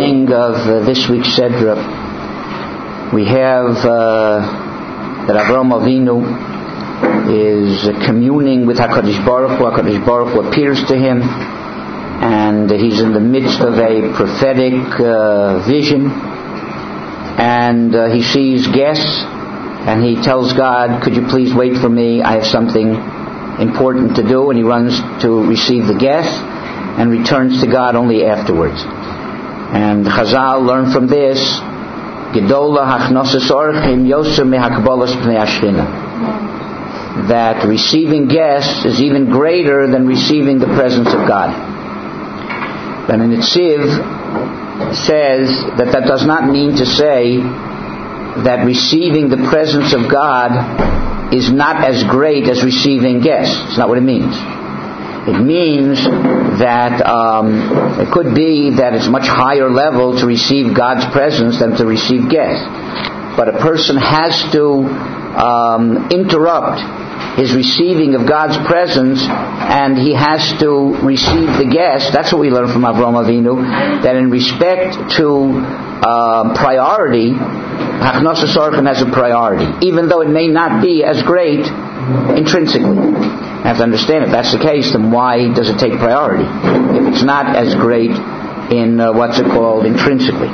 beginning of this week's Sedra, we have that Avraham Avinu is communing with HaKadosh Baruch Hu. HaKadosh Baruch Hu appears to him, and he's in the midst of a prophetic vision, and he sees guests, and he tells God, could you please wait for me, I have something important to do, and he runs to receive the guests and returns to God only afterwards. And Chazal learn from this, Gedola hachnosas orchim yoser mehakbalas pnei ashchina, that receiving guests is even greater than receiving the presence of God. But in Netziv says that does not mean to say that receiving the presence of God is not as great as receiving guests. It's not what it means. It means that it could be that it's much higher level to receive God's presence than to receive guests. But a person has to interrupt his receiving of God's presence, and he has to receive the guest. That's what we learn from Avraham Avinu, that in respect to priority, Hachnosas Orchim has a priority, even though it may not be as great intrinsically. You have to understand, if that's the case, then why does it take priority if it's not as great in intrinsically?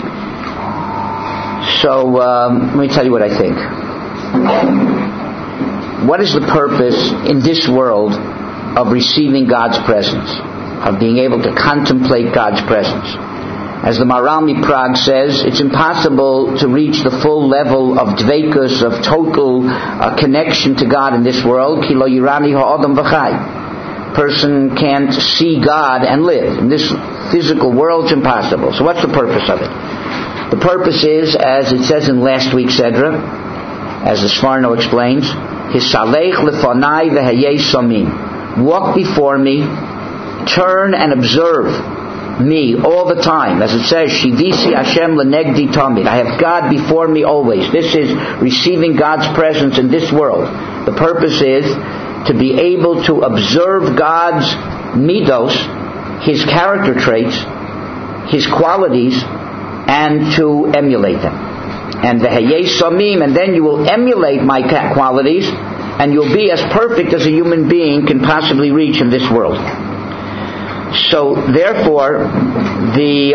So let me tell you what I think. What is the purpose in this world of receiving God's presence, of being able to contemplate God's presence? As the Maharal Prague says, it's impossible to reach the full level of dveikus, of total connection to God in this world. Ki lo yirani ha'adam v'chai. Person can't see God and live. In this physical world, it's impossible. So what's the purpose of it? The purpose is, as it says in last week's Sedra, as the Sforno explains, Hisalech lefanai v'hayei samim. Walk before me, turn and observe me all the time. As it says, Shivisi Hashem lenegdi tamid. I have God before me always. This is receiving God's presence in this world. The purpose is to be able to observe God's midos, His character traits, His qualities, and to emulate them. And the hayei samim, and then you will emulate my qualities, and you'll be as perfect as a human being can possibly reach in this world. So, therefore, the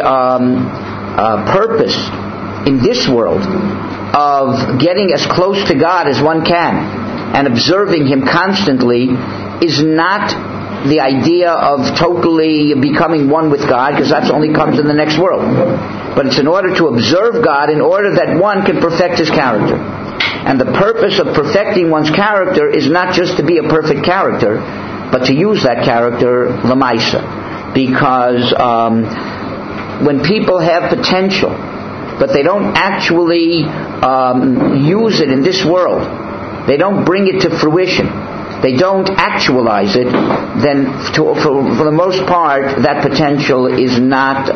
purpose in this world of getting as close to God as one can and observing Him constantly is not the idea of totally becoming one with God, because that only comes in the next world. But it's in order to observe God in order that one can perfect his character. And the purpose of perfecting one's character is not just to be a perfect character, but to use that character lamaisa. Because when people have potential, but they don't actually use it in this world, they don't bring it to fruition, they don't actualize it, then for the most part, that potential is not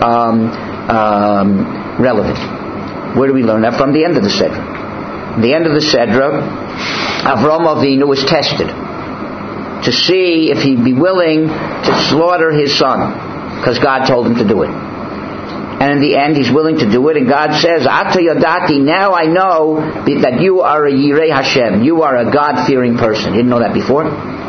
relevant. Where do we learn that? From the end of the Sedra. The end of the Sedra, Avraham Avinu was tested to see if he'd be willing to slaughter his son, because God told him to do it. And in the end, he's willing to do it, and God says, Ata yadati, now I know that you are a Yirei Hashem, you are a God-fearing person. You didn't know that before?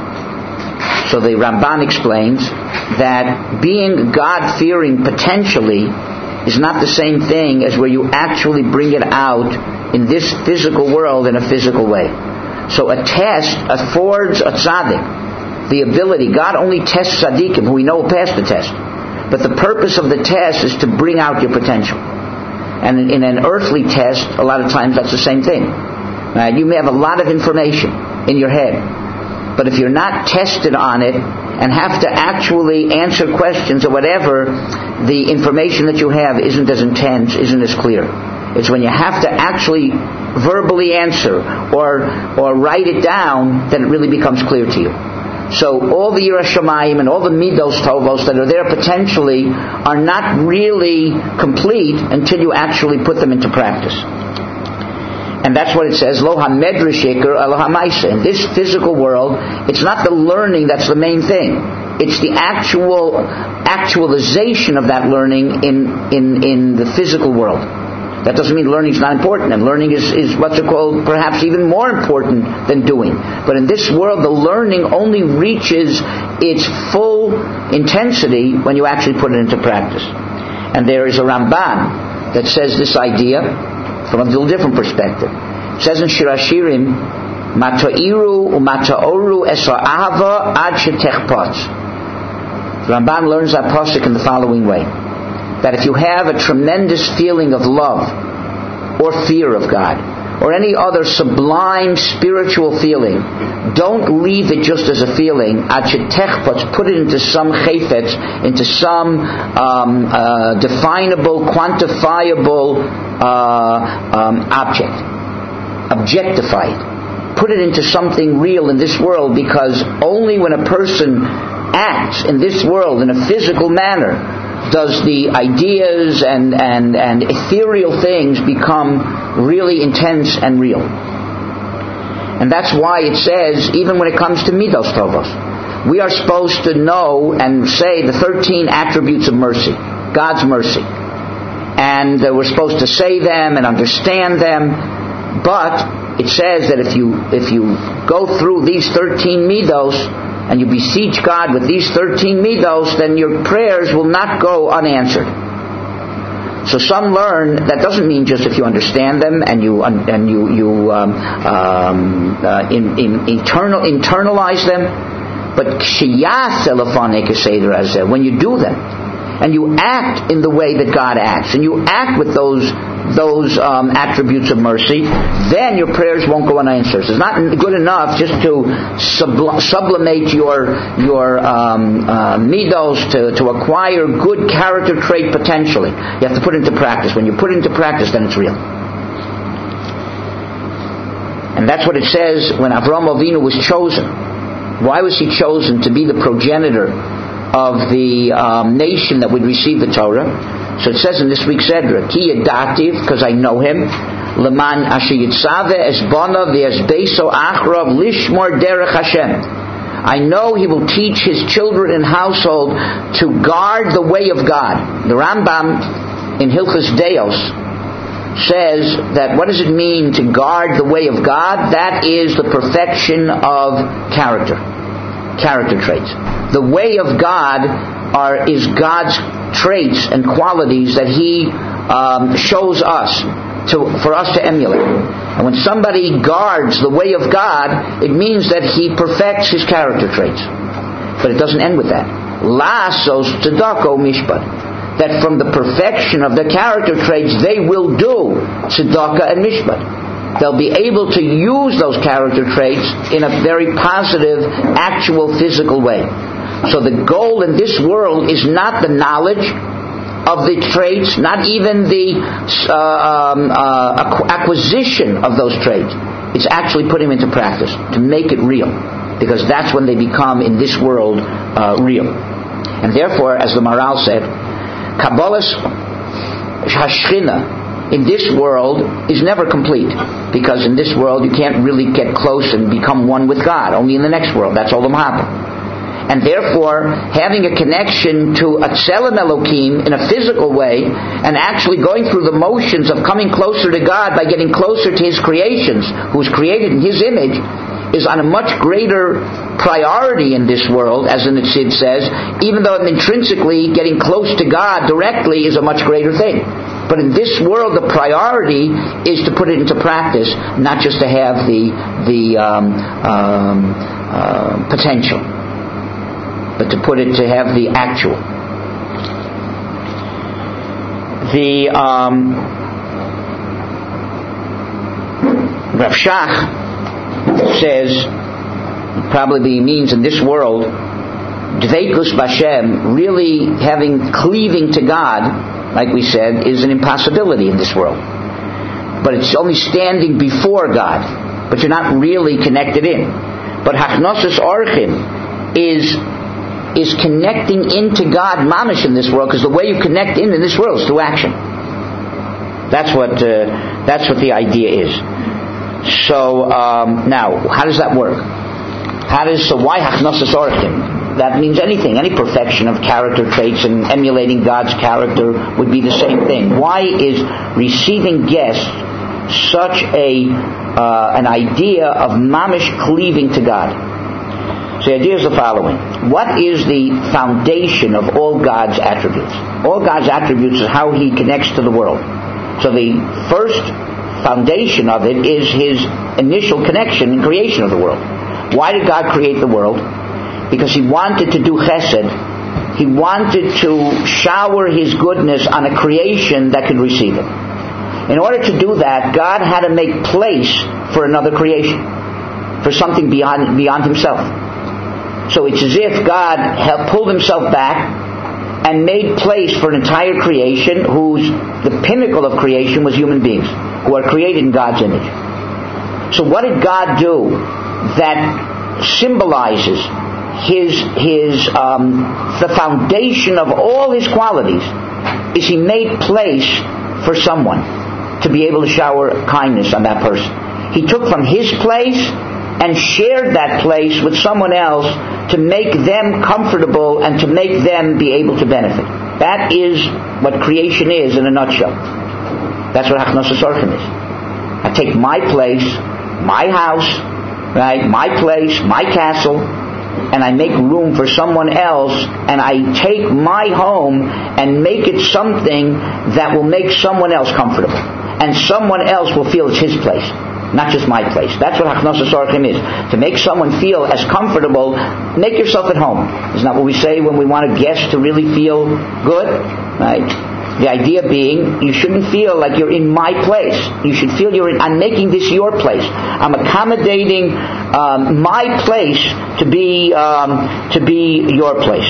So the Ramban explains that being God-fearing potentially is not the same thing as where you actually bring it out in this physical world in a physical way. So a test affords a tzaddik the ability. God only tests tzaddikim who we know will pass the test. But the purpose of the test is to bring out your potential. And in an earthly test, a lot of times that's the same thing. Right? You may have a lot of information in your head, but if you're not tested on it and have to actually answer questions or whatever, the information that you have isn't as intense, isn't as clear. It's when you have to actually verbally answer or write it down that it really becomes clear to you. So all the Yiras Shamayim and all the Midos Tovos that are there potentially are not really complete until you actually put them into practice. And that's what it says, Lo ha-medrash yikar elo ha-maisa. In this physical world, it's not the learning that's the main thing. It's the actual actualization of that learning in the physical world. That doesn't mean learning is not important, and learning is what's called perhaps even more important than doing. But in this world, the learning only reaches its full intensity when you actually put it into practice. And there is a Ramban that says this idea from a little different perspective. It says in Shir Hashirim, "Matairu u'mataoru esar ahava ad shetechpatz." The Ramban learns that pasuk in the following way: that if you have a tremendous feeling of love or fear of God or any other sublime spiritual feeling, don't leave it just as a feeling. Put it into some chayfetz, into some definable, quantifiable object. Objectify it. Put it into something real in this world, because only when a person acts in this world in a physical manner does the ideas and ethereal things become really intense and real. And that's why it says, even when it comes to Midos Tovos, we are supposed to know and say the 13 attributes of mercy, God's mercy. And we're supposed to say them and understand them. But it says that if you go through these 13 Midos, and you beseech God with these 13 midos, then your prayers will not go unanswered. So some learn that doesn't mean just if you understand them and you internalize them, but when you do them and you act in the way that God acts, and you act with those attributes of mercy, then your prayers won't go unanswered. It's not good enough just to sublimate your midos to acquire good character trait potentially. You have to put it into practice. When you put it into practice, then it's real. And that's what it says when Avraham Avinu was chosen. Why was he chosen? To be the progenitor of the nation that would receive the Torah. So it says in this week's Sedra, Ki Yadativ, because I know him, Leman Asher Yitzave Esbona V'Esbeso Achrav Lishmor Derech Hashem. I know he will teach his children and household to guard the way of God. The Rambam in Hilchos Deos says that what does it mean to guard the way of God? That is the perfection of character traits. The way of God is God's traits and qualities that He shows us for us to emulate. And when somebody guards the way of God, it means that he perfects his character traits. But it doesn't end with that. Lasos tzedako mishpat. That from the perfection of the character traits, they will do tzedakah and mishpat. They'll be able to use those character traits in a very positive, actual, physical way. So the goal in this world is not the knowledge of the traits, not even the acquisition of those traits. It's actually putting them into practice, to make it real. Because that's when they become, in this world, real. And therefore, as the Maharal said, Kabbalah's Hashchina in this world is never complete, because in this world you can't really get close and become one with God. Only in the next world. That's Olam Haba. And therefore, having a connection to Atzelem Elokim in a physical way, and actually going through the motions of coming closer to God by getting closer to His creations, who's created in His image, is on a much greater priority in this world, as the Sid says, even though intrinsically getting close to God directly is a much greater thing. But in this world, the priority is to put it into practice, not just to have the potential, but to have the actual. The Rav Shach says, probably means in this world, Dveikus B'Hashem, really cleaving to God, like we said, is an impossibility in this world. But it's only standing before God, but you're not really connected in. But Hachnosus Orchim is connecting into God mamish in this world, because the way you connect in this world is through action. That's what the idea is. So now, how does that work? Why Hachnosus Orchim? that means anything. Any perfection of character traits and emulating God's character would be the same thing. Why is receiving guests such an idea of mamish cleaving to God? So the idea is the following. What is the foundation of all God's attributes? All God's attributes is how He connects to the world. So the first foundation of it is His initial connection and creation of the world. Why did God create the world? Because He wanted to do chesed. He wanted to shower His goodness on a creation that could receive it. In order to do that, God had to make place for another creation, for something beyond Himself. So it's as if God pulled Himself back and made place for an entire creation the pinnacle of creation was human beings, who are created in God's image. So what did God do that symbolizes the foundation of all His qualities? Is He made place for someone to be able to shower kindness on that person. He took from His place and shared that place with someone else to make them comfortable and to make them be able to benefit. That is what creation is in a nutshell. That's what Hachnosas Orchim is. I take my place, my house, right, my place, my castle, and I make room for someone else, and I take my home and make it something that will make someone else comfortable. And someone else will feel it's his place, not just my place. That's what Hachnosas Orchim is. To make someone feel as comfortable, make yourself at home. Isn't that what we say when we want a guest to really feel good? Right? The idea being, you shouldn't feel like you're in my place. You should feel I'm making this your place. I'm accommodating my place to be your place.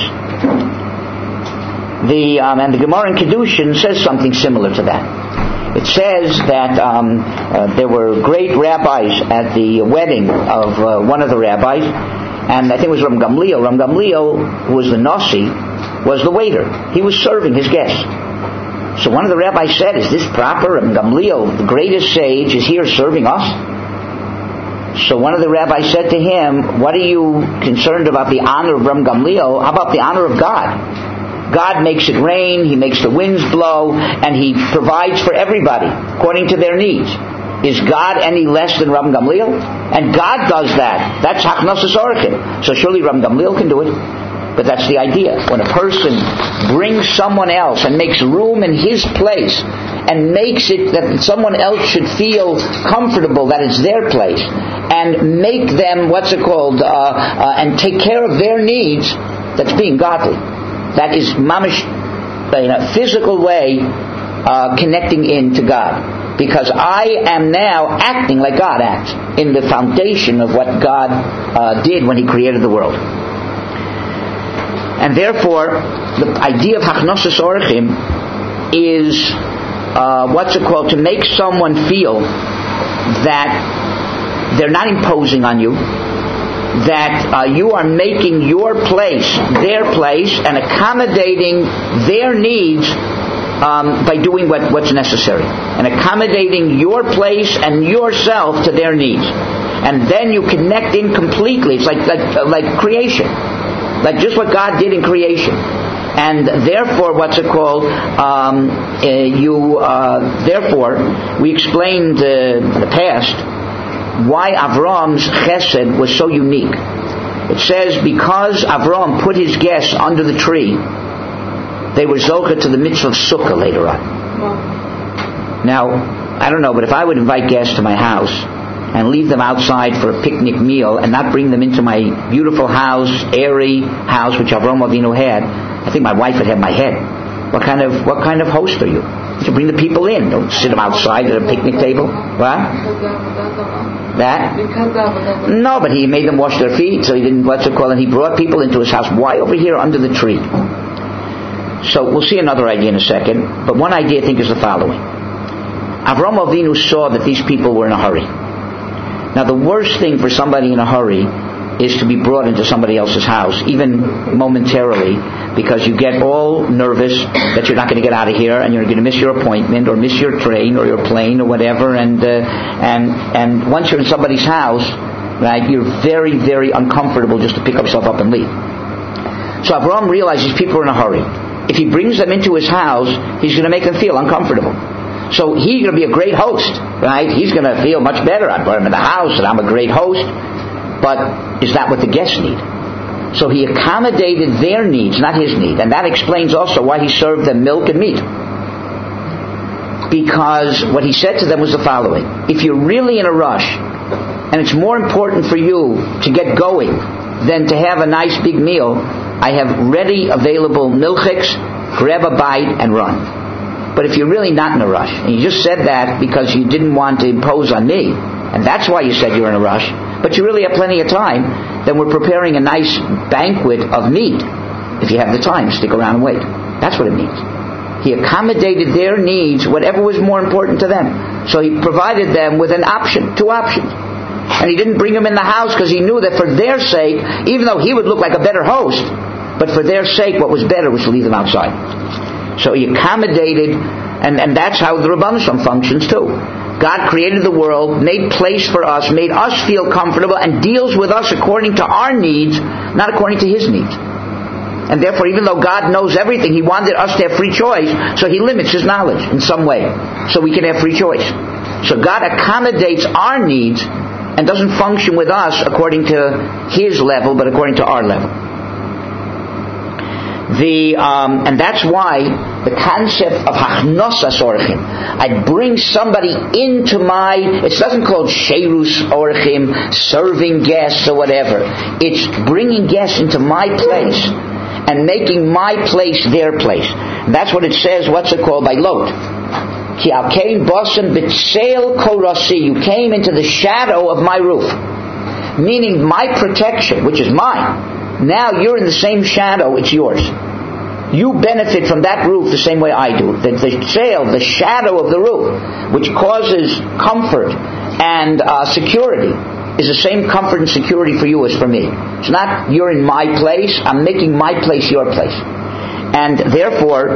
And the Gemara in Kedushin says something similar to that. It says that there were great rabbis at the wedding of one of the rabbis, and I think it was Ram Gamliel. Ram Gamliel, who was the Nasi, was the waiter. He was serving his guests. So one of the rabbis said, is this proper? Ram Gamliel, the greatest sage, is here serving us? So one of the rabbis said to him, what are you concerned about the honor of Ram Gamliel? How about the honor of God? God makes it rain, He makes the winds blow, and He provides for everybody according to their needs. Is God any less than Ram Gamliel? And God does that. That's Hachnosas Orchim. So surely Ram Gamliel can do it. But that's the idea. When a person brings someone else and makes room in his place and makes it that someone else should feel comfortable that it's their place and make them, and take care of their needs, that's being godly. That is mamish, in a physical way, connecting in to God. Because I am now acting like God acts in the foundation of what God did when He created the world. And therefore, the idea of Hachnosas Orchim is, to make someone feel that they're not imposing on you, that you are making your place their place and accommodating their needs by doing what's necessary, and accommodating your place and yourself to their needs, and then you connect in completely. It's like creation, like just what God did in creation, and therefore therefore we explained in the past why Avram's chesed was so unique. It says because Avram put his guests under the tree, they were zocheh to the mitzvah of sukkah later on. Now, I don't know, but if I would invite guests to my house and leave them outside for a picnic meal and not bring them into my beautiful house, airy house, which Avram Avinu had, I think my wife would have my head. What kind of host are you? To bring the people in. Don't sit them outside at a picnic table. What? That? No, but he made them wash their feet, so he didn't, and he brought people into his house. Why over here under the tree? So we'll see another idea in a second, but one idea I think is the following. Avram Avinu saw that these people were in a hurry. Now the worst thing for somebody in a hurry is to be brought into somebody else's house, even momentarily, because you get all nervous that you're not going to get out of here and you're going to miss your appointment or miss your train or your plane or whatever, and once you're in somebody's house, right, you're very, very uncomfortable just to pick yourself up and leave. So Avram realized these people are in a hurry. If he brings them into his house, he's going to make them feel uncomfortable. So he's going to be a great host, right? He's going to feel much better. I brought him in the house and I'm a great host. But is that what the guests need? So he accommodated their needs, not his need. And that explains also why he served them milk and meat. Because what he said to them was the following: if you're really in a rush, and it's more important for you to get going than to have a nice big meal, I have ready available milchiks, grab a bite and run. But if you're really not in a rush, and you just said that because you didn't want to impose on me, and that's why you said you're in a rush, but you really have plenty of time, then we're preparing a nice banquet of meat. If you have the time, stick around and wait. That's what it means. He accommodated their needs, whatever was more important to them. So he provided them with an option, 2 options. And he didn't bring them in the house because he knew that for their sake, even though he would look like a better host, but for their sake, what was better was to leave them outside. So he accommodated, and that's how the Rabbanan Shalom functions too. God created the world, made place for us, made us feel comfortable, and deals with us according to our needs, not according to His needs. And therefore, even though God knows everything, He wanted us to have free choice, so He limits His knowledge in some way, so we can have free choice. So God accommodates our needs and doesn't function with us according to His level, but according to our level. And that's why the concept of hachnosas orchim, I bring somebody into my, it doesn't call it sheirus orchim, serving guests or whatever. It's bringing guests into my place and making my place their place. That's what it says, what's it called by Lot? Ki al kein bosan b'tseil kol rasi, you came into the shadow of my roof. Meaning my protection, which is mine. Now you're in the same shadow, it's yours. You benefit from that roof the same way I do. The sail, the shadow of the roof, which causes comfort and security, is the same comfort and security for you as for me. It's not you're in my place, I'm making my place your place. And therefore,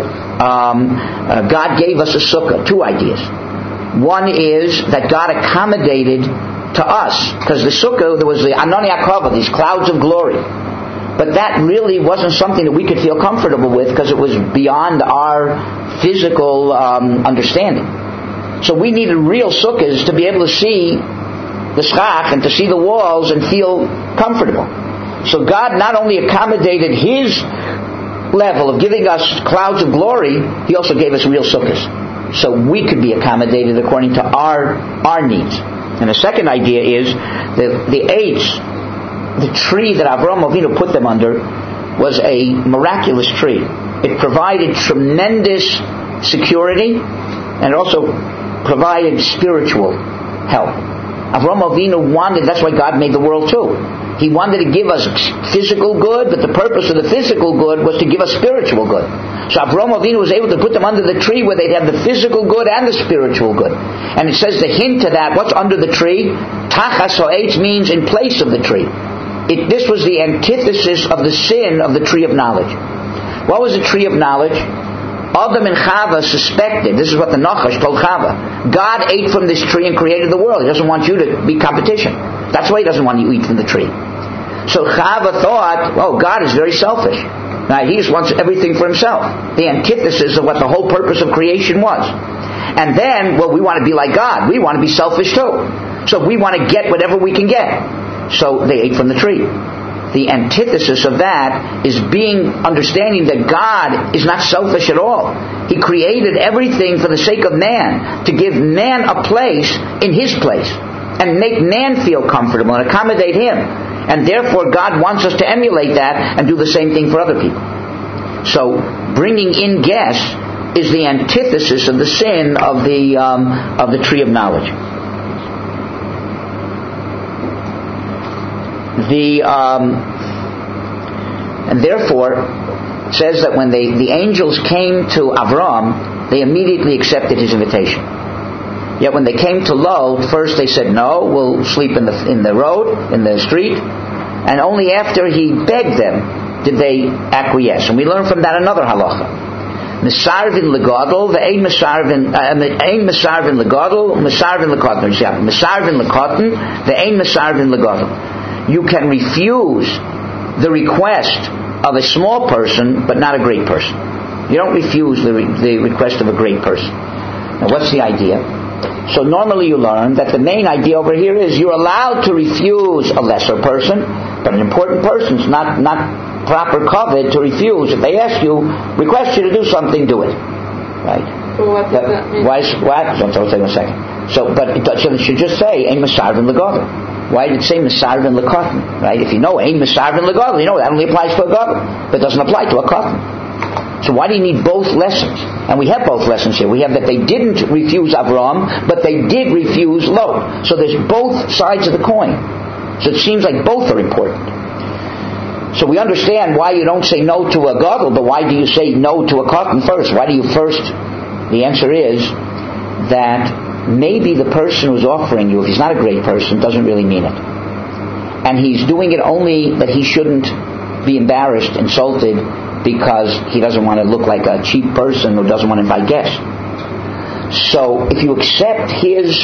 God gave us a sukkah, 2 ideas. One is that God accommodated to us, because the sukkah, there was the Anoni Akava, these clouds of glory. But that really wasn't something that we could feel comfortable with because it was beyond our physical understanding. So we needed real sukkahs to be able to see the schach and to see the walls and feel comfortable. So God not only accommodated His level of giving us clouds of glory, He also gave us real sukkahs. So we could be accommodated according to our needs. And the second idea is the eitz, the tree that Avraham Avinu put them under, was a miraculous tree. It provided tremendous security and it also provided spiritual help. Avraham Avinu wanted, that's why God made the world too. He wanted to give us physical good, but the purpose of the physical good was to give us spiritual good. So Avraham Avinu was able to put them under the tree where they'd have the physical good and the spiritual good. And it says the hint to that, what's under the tree? Tachas ha'etz means in place of the tree. This was the antithesis of the sin of the tree of knowledge. What was the tree of knowledge? Adam and Chava suspected, this is what the Nachash told Chava, God ate from this tree and created the world. He doesn't want you to be competition. That's why He doesn't want you to eat from the tree. So Chava thought, God is very selfish. Now He just wants everything for Himself. The antithesis of what the whole purpose of creation was. And then, we want to be like God. We want to be selfish too. So we want to get whatever we can get. So they ate from the tree. The antithesis of that is understanding that God is not selfish at all. He created everything for the sake of man, to give man a place in His place, and make man feel comfortable and accommodate him. And therefore God wants us to emulate that and do the same thing for other people. So bringing in guests is the antithesis of the sin of the tree of knowledge. And therefore, it says that when the angels came to Avram, they immediately accepted his invitation. Yet when they came to Lot, first they said, no, we'll sleep in the road, in the street. And only after he begged them did they acquiesce. And we learn from that another halacha. Mesarvin legadol, ve'ein mesarvin legadol, mesarvin lekatan. Mesarvin lekatan, ve'ein mesarvin legadol. You can refuse the request of a small person, but not a great person. You don't refuse the request of a great person. Now, what's the idea? So normally you learn that the main idea over here is you're allowed to refuse a lesser person, but an important person is not proper covet to refuse. If they ask you, request you to do something, do it. Right? So what does that mean? What? I'll tell you in a second. So it should just say, Ein Mesarvin L'Gadol. Why did it say Mesarvin L'Katan? Right? If you know Ein Mesarvin L'Gadol, you know that only applies to a Gadol, but it doesn't apply to a Katan. So why do you need both lessons? And we have both lessons here. We have that they didn't refuse Avraham, but they did refuse Lot. So there's both sides of the coin. So it seems like both are important. So we understand why you don't say no to a Gadol, but why do you say no to a Katan first? Why do you first? The answer is that maybe the person who's offering you, if he's not a great person, doesn't really mean it. And he's doing it only that he shouldn't be embarrassed, insulted, because he doesn't want to look like a cheap person who doesn't want to invite guests. So if you accept his,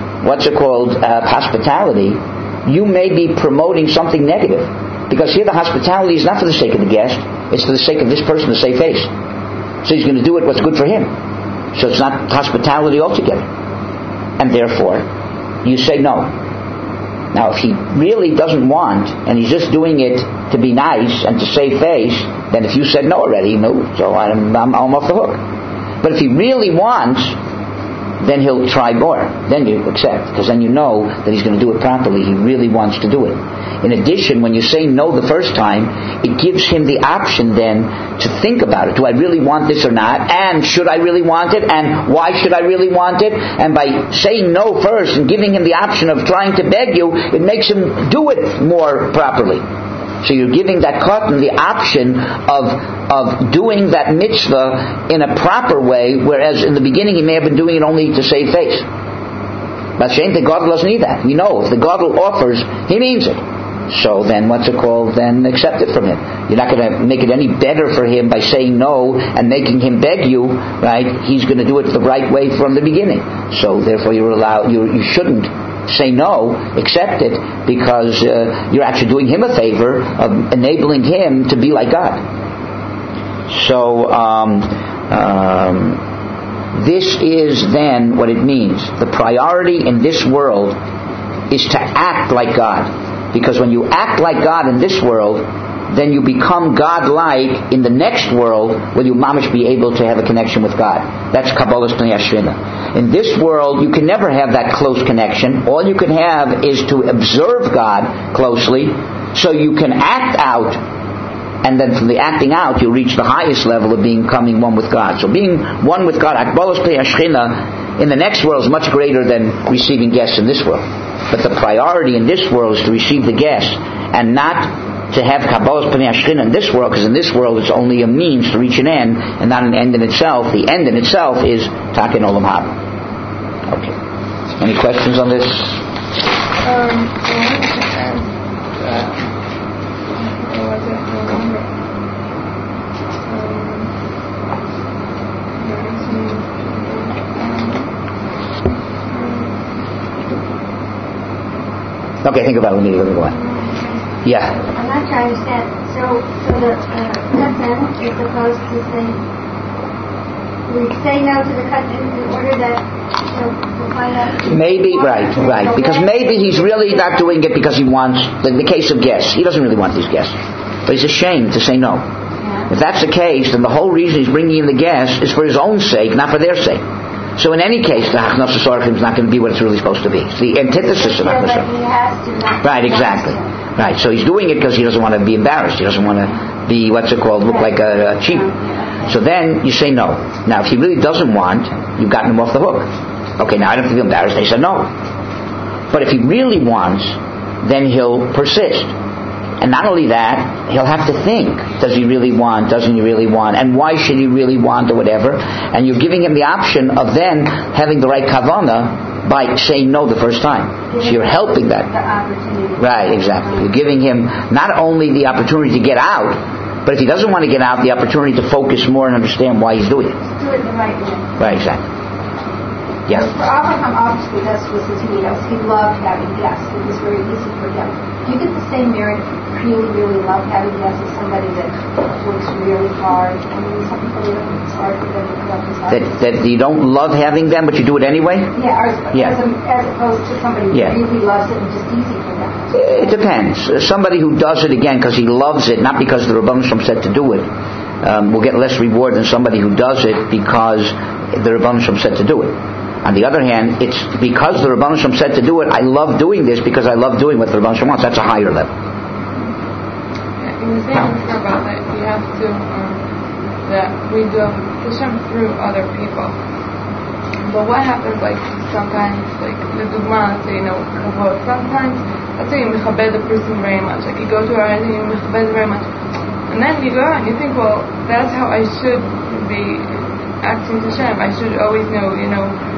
hospitality, you may be promoting something negative. Because here the hospitality is not for the sake of the guest, it's for the sake of this person to save face. So he's going to do it what's good for him. So it's not hospitality altogether. And therefore, you say no. Now if he really doesn't want, and he's just doing it to be nice and to save face, then if you said no already, no, so I'm off the hook. But if he really wants, then he'll try more. Then you accept, because then you know that he's going to do it properly. He really wants to do it. In addition, when you say no the first time, it gives him the option then to think about it. Do I really want this or not? And should I really want it? And why should I really want it? And by saying no first and giving him the option of trying to beg you, it makes him do it more properly. So you're giving that katan the option of doing that mitzvah in a proper way, whereas in the beginning he may have been doing it only to save face. But the Gadol doesn't need that. You know, if the Gadol offers, he means it. So then then accept it from him. You're not going to make it any better for him by saying no and making him beg you, right? He's going to do it the right way from the beginning. So therefore you shouldn't say no, accept it, because you're actually doing him a favor of enabling him to be like God. So this is then what it means. The priority in this world is to act like God. Because when you act like God in this world, then you become God-like in the next world, where you mamish be able to have a connection with God. That's Kabbalah's Pnei Hashrina. In this world, you can never have that close connection. All you can have is to observe God closely, so you can act out, and then from the acting out, you'll reach the highest level of becoming one with God. So being one with God, Kabbalah's Pnei Hashrina, in the next world is much greater than receiving guests in this world. But the priority in this world is to receive the guests, and not to have Kabbalah's Pnei Hashrina in this world, because in this world it's only a means to reach an end, and not an end in itself. The end in itself is Taken Olam Haba. Okay. Any questions on this? Okay, think about it. Let me go on. Yeah. I'm not trying to understand. So the katan is supposed to say, we say no to the katan in order that we'll find out. Maybe, right. Because maybe he's really not doing it because he wants, in the case of guests, he doesn't really want these guests. But he's ashamed to say no. Yeah. If that's the case, then the whole reason he's bringing in the guests is for his own sake, not for their sake. So in any case, the Hachnas Sorachim is not going to be what it's really supposed to be. It's the antithesis of Hachnas Sorachim. Right, exactly. Right, so he's doing it because he doesn't want to be embarrassed. He doesn't want to be, look like a cheap. So then you say no. Now, if he really doesn't want, you've gotten him off the hook. Okay, now I don't have to be embarrassed. They said no. But if he really wants, then he'll persist. And not only that, he'll have to think, does he really want, doesn't he really want, and why should he really want, or whatever. And you're giving him the option of then having the right kavanah by saying no the first time. So you're helping that. Right, exactly. You're giving him not only the opportunity to get out, but if he doesn't want to get out, the opportunity to focus more and understand why he's doing it. Do it the right way. Right, exactly. Yeah. For Abraham, obviously, this was his meal. He loved having guests. It was very easy for him. Do you get the same merit if you really, really love having guests as somebody that works really hard? I mean, some people, it's hard for them to come up with that you don't love having them, but you do it anyway? As opposed to somebody who really loves it and just easy for them. It depends. Somebody who does it again because he loves it, not because the Rebbeinu Shalom said to do it, will get less reward than somebody who does it because the Rebbeinu Shalom said to do it. On the other hand, it's because the Rebbeinu Shalom said to do it, I love doing this because I love doing what the Rebbeinu Shalom wants. That's a higher level. In the same about that, you have to, that we do Hashem through other people. But what happens, like, sometimes, like, the Dugma, let's say, sometimes, let's say you mechabed the person very much. Like, you go to her and you mechabed very much. And then you go out and you think, well, that's how I should be acting to Hashem. I should always know, that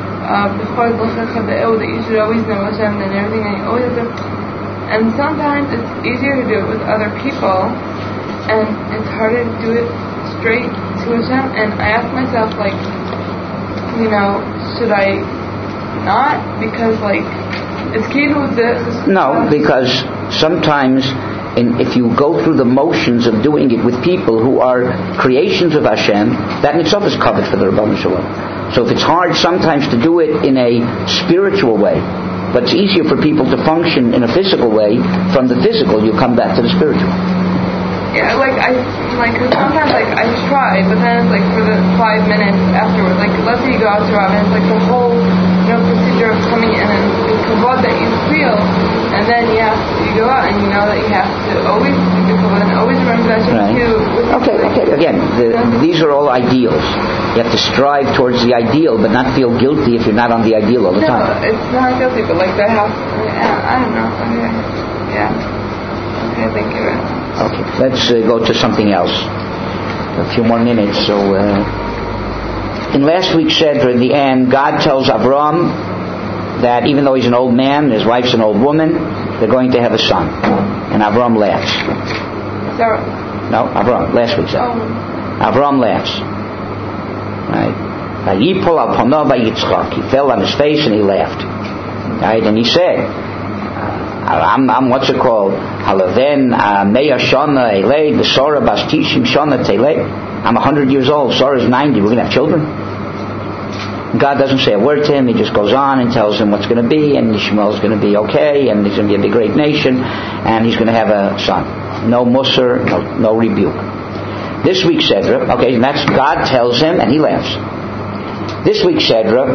you should always know Hashem and everything, and you always have to. And sometimes it's easier to do it with other people, and it's harder to do it straight to Hashem. And I ask myself, like, should I not? Because, like, it's key to this. No, because sometimes if you go through the motions of doing it with people who are creations of Hashem, that in itself is covered for the Rebbeinu Shalom. So if it's hard sometimes to do it in a spiritual way, but it's easier for people to function in a physical way, from the physical you come back to the spiritual. Yeah, sometimes I try, but then it's like for the 5 minutes afterwards. Like, let's say you go out to Rav, and it's like the whole procedure of coming in and the kavod that you feel, and then you go out and you know that you have to always do the kavod and always remember that too. Okay. Again, these are all ideals. You have to strive towards the ideal, but not feel guilty if you're not on the ideal all the time. No, it's not guilty, but like that house. I don't know. Okay. Yeah. Okay, thank you. Okay, let's go to something else. A few more minutes. So, in last week's Sedra, in the end, God tells Avram that even though he's an old man, his wife's an old woman, they're going to have a son. And Avram laughs. Sarah. No, Avram. Last week's Sedra. Avram laughs. Right? He fell on his face and he laughed. Right? And he said, I'm what's it called? Halaven Meya Shana Elei B'Sora Bas Tishim Shana Telei. I'm 100 years old. Sora's 90. We're going to have children. God doesn't say a word to him. He just goes on and tells him what's going to be, and Ishmael's going to be okay, and he's going to be a great nation, and he's going to have a son. No musar, no rebuke. This week's Sedra, okay, and that's God tells him, and he laughs. This week's Sedra,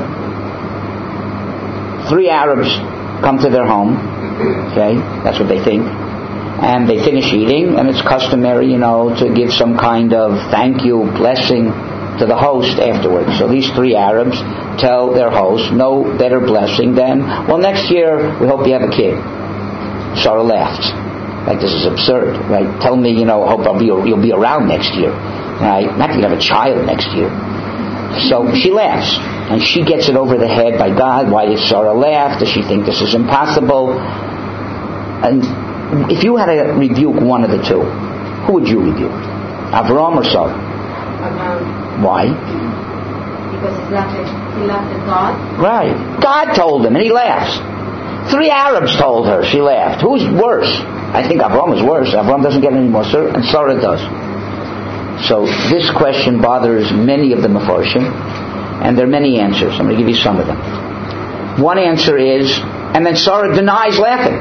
3 Arabs come to their home. Okay, that's what they think. And they finish eating, and it's customary, to give some kind of thank you, blessing to the host afterwards. So these 3 Arabs tell their host, no better blessing than, well, next year we hope you have a kid. Sarah laughs. Like, this is absurd, right? Tell me, hope you'll be around next year. Right? Not that you have a child next year. So she laughs. And she gets it over the head by God. Why did Sarah laugh? Does she think this is impossible? And if you had to rebuke one of the two, who would you rebuke? Avram or Sarah? Why? Because he laughed at God. Right. God told him and he laughs. 3 Arabs told her, she laughed. Who's worse? I think Avram is worse. Avram doesn't get any more, and Sarah does. So this question bothers many of the Mefarshim. And there are many answers. I'm going to give you some of them. One answer is, and then Sarah denies laughing.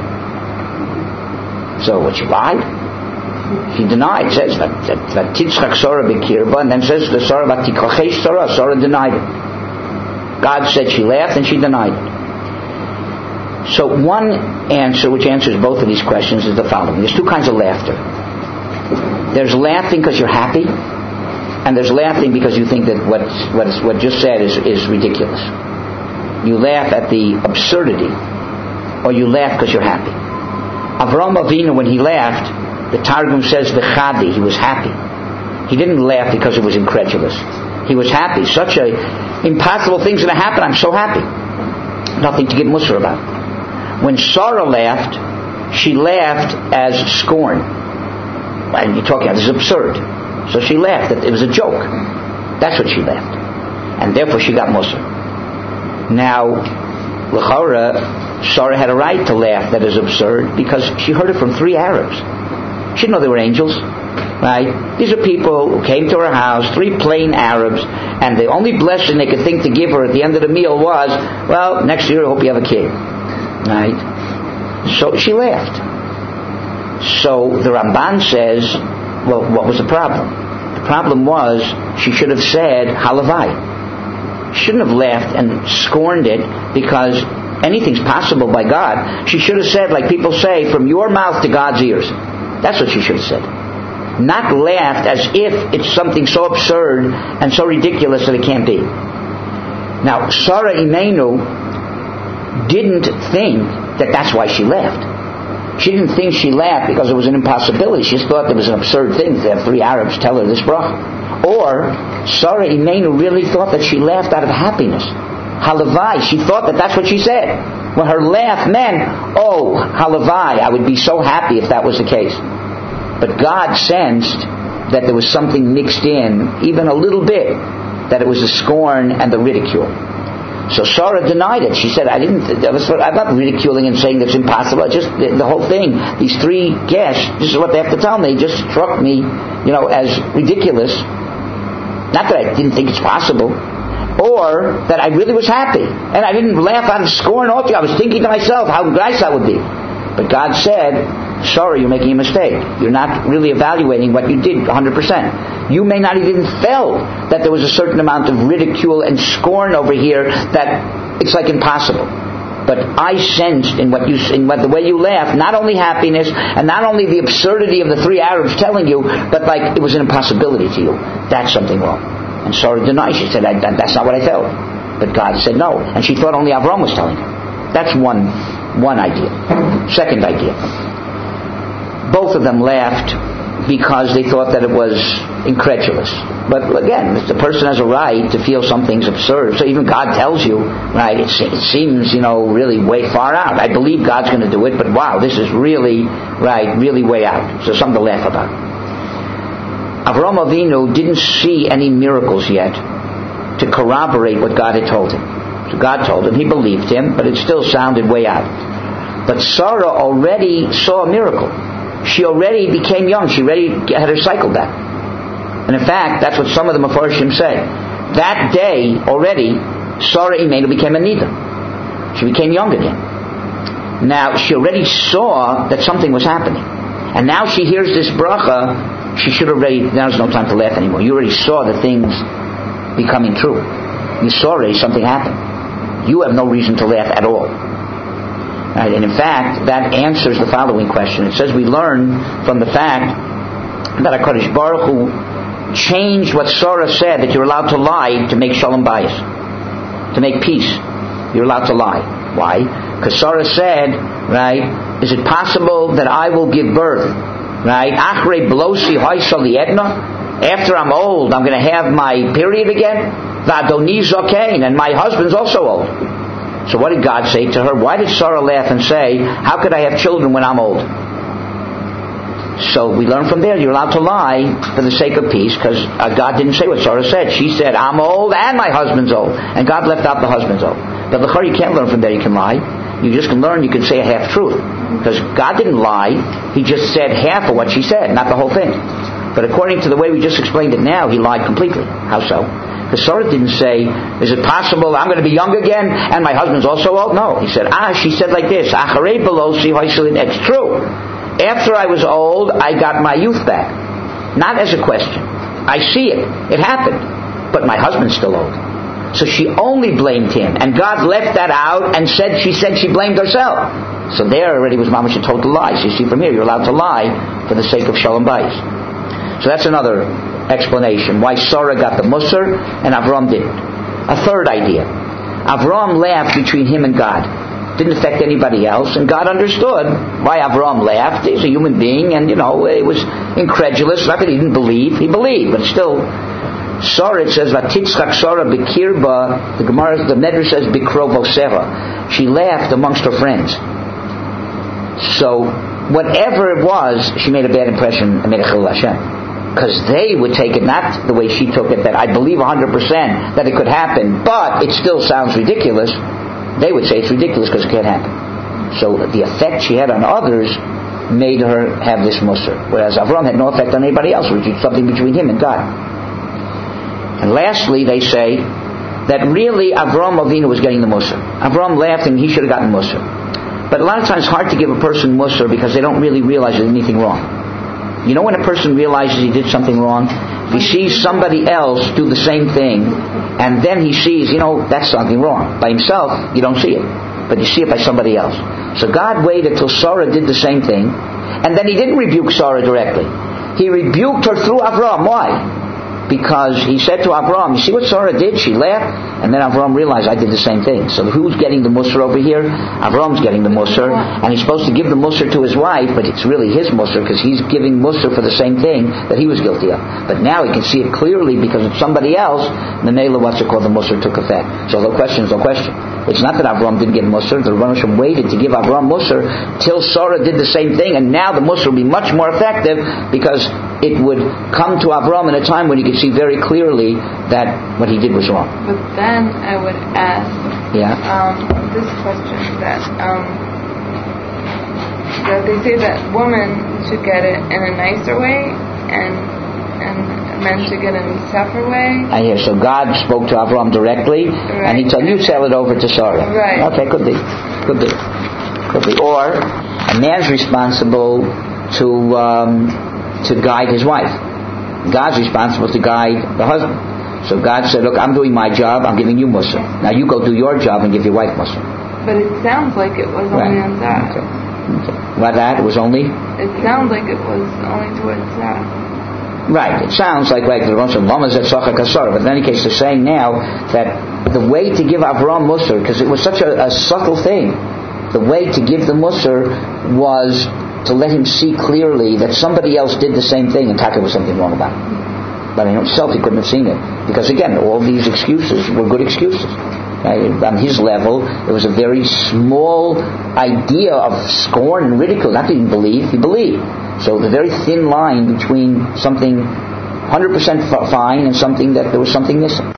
So what, she lied? She denied. Says that Titzchak Sarah b'kirba, and then says the Sarah v'tikochesh Sarah. Sarah denied it. God said she laughed and she denied it. So one answer, which answers both of these questions, is the following. There's 2 kinds of laughter. There's laughing because you're happy, and there's laughing because you think that what just said is ridiculous. You laugh at the absurdity, or you laugh because you're happy. Avraham Avinu, when he laughed, the Targum says v'chadi, he was happy. He didn't laugh because it was incredulous. He was happy. Such a impossible thing's going to happen. I'm so happy. Nothing to get musar about. When Sarah laughed, she laughed as scorn. And you're talking about this is absurd. So she laughed that it was a joke. That's what she laughed. And therefore she got musar. Now, l'chora, Sarah had a right to laugh that is absurd because she heard it from 3 Arabs. She didn't know they were angels. Right? These are people who came to her house, 3 plain Arabs, and the only blessing they could think to give her at the end of the meal was, well, next year I hope you have a kid. Right? So she laughed. So the Ramban says, well, what was the problem? The problem was she should have said, halavai. She shouldn't have laughed and scorned it because anything's possible by God. She should have said, like people say, from your mouth to God's ears. That's what she should have said. Not laughed as if it's something so absurd and so ridiculous that it can't be. Now, Sarah Imenu didn't think that that's why she laughed. She didn't think she laughed because it was an impossibility. She just thought it was an absurd thing to have 3 Arabs tell her this bracha. Or Sarah Imenu really thought that she laughed out of happiness. Halavai, she thought that that's what she said. Well, her laugh meant, oh, halavai, I would be so happy if that was the case. But God sensed that there was something mixed in, even a little bit, that it was the scorn and the ridicule. So Sarah denied it. She said, I'm not ridiculing and saying that's impossible. Just the whole thing, these 3 guests, this is what they have to tell me, just struck me, as ridiculous. Not that I didn't think it's possible, or that I really was happy. And I didn't laugh out of scorn or I was thinking to myself how nice I would be. But God said, sorry, you're making a mistake. You're not really evaluating what you did 100%. You may not even felt that there was a certain amount of ridicule and scorn over here that it's like impossible. But I sensed in the way you laughed, not only happiness and not only the absurdity of the 3 Arabs telling you, but like it was an impossibility to you. That's something wrong. And Sarah denied. She said, that's not what I felt. But God said no. And she thought only Avram was telling her. That's one idea. Second idea. Both of them laughed because they thought that it was incredulous. But again, the person has a right to feel something's absurd. So even God tells you, right, it seems, really way far out. I believe God's going to do it, but wow, this is really, right, really way out. So something to laugh about. Avraham Avinu didn't see any miracles yet to corroborate what God had told him. So God told him, he believed him, but it still sounded way out. But Sarah already saw a miracle. She already became young. She already had her cycle back. And in fact, that's what some of the Mefarshim say. That day already, Sarah Imenu became a Nida. She became young again. Now, she already saw that something was happening. And now she hears this bracha, she should already, now's no time to laugh anymore. You already saw the things becoming true. You saw already something happen. You have no reason to laugh at all. Right? And in fact, that answers the following question. It says we learn from the fact that HaKadosh Baruch Hu changed what Sarah said, that you're allowed to lie to make shalom bayis, to make peace. You're allowed to lie. Why? Because Sarah said, right, is it possible that I will give birth, right, achrei belosi haisal liedna, after I'm old, I'm going to have my period again? V'adoni zokein, and my husband's also old. So what did God say to her? Why did Sarah laugh and say, how could I have children when I'm old? So we learn from there, you're allowed to lie for the sake of peace, because God didn't say what Sarah said. She said, I'm old and my husband's old. And God left out the husband's old. But l'chor, you can't learn from there you can lie. You just can learn, you can say a half-truth. Because God didn't lie, He just said half of what she said, not the whole thing. But according to the way we just explained it now, He lied completely. How so? Because Sarah didn't say, is it possible I'm going to be young again and my husband's also old? No. He said, she said like this, it's true. After I was old, I got my youth back. Not as a question. I see it. It happened. But my husband's still old. So she only blamed him. And God left that out and she said she blamed herself. So there already was mamash a total lie. So you see from here, you're allowed to lie for the sake of shalom bayis. So that's another explanation why Sarah got the musar and Avram didn't. A third idea. Avram laughed between him and God. Didn't affect anybody else, and God understood why Avram laughed. He's a human being, and it was incredulous. Not that he didn't believe, he believed, but still. Sarah, it says, "Vatitzchak Sarah b'kirba." The Gemara, the Medrash says, "Bikrovosera." She laughed amongst her friends. So whatever it was, she made a bad impression and made a chilul Hashem. Because they would take it not the way she took it, that I believe 100% that it could happen, but it still sounds ridiculous. They would say it's ridiculous because it can't happen. So the effect she had on others made her have this musr. Whereas Avram had no effect on anybody else. It was something between him and God. And lastly, they say that really Avram Avinu was getting the musr. Avram laughed and he should have gotten musr. But a lot of times it's hard to give a person musr because they don't really realize there's anything wrong. You know when a person realizes he did something wrong? If he sees somebody else do the same thing, and then he sees, that's something wrong. By himself, you don't see it. But you see it by somebody else. So God waited till Sarah did the same thing, and then he didn't rebuke Sarah directly. He rebuked her through Avram. Why? Because he said to Avram, you see what Sarah did? She laughed, and then Avram realized, I did the same thing. So who's getting the musr over here? Avram's getting the musr, and he's supposed to give the musr to his wife, but it's really his musr because he's giving musr for the same thing that he was guilty of. But now he can see it clearly because it's somebody else. Memela, what's it called? The musr took effect. So no question. It's not that Avram didn't get musr. The Rebbeinu Shem waited to give Avram musr till Sarah did the same thing, and now the musr will be much more effective because it would come to Avram in a time when he could see very clearly that what he did was wrong. But then I would ask this question that they say that women should get it in a nicer way and men should get it in a tougher way. I hear. So God spoke to Avram directly, and he told you sell it over to Sarah. Right. Okay, could be. Or a man's responsible to guide his wife. God's responsible to guide the husband. So God said, look, I'm doing my job, I'm giving you musr. Now you go do your job and give your wife musr. But it sounds like it was only on that. Okay. Why that? It was only? It sounds like it was only towards that. Right. It sounds like the Rosh Hashanah, but in any case they're saying now that the way to give Avram musr, because it was such a subtle thing, the way to give the musr was to let him see clearly that somebody else did the same thing and Taka was something wrong about it. But in himself he couldn't have seen it. Because again, all these excuses were good excuses. On his level, it was a very small idea of scorn and ridicule. Not that he didn't believe, he believed. So the very thin line between something 100% fine and something that there was something missing.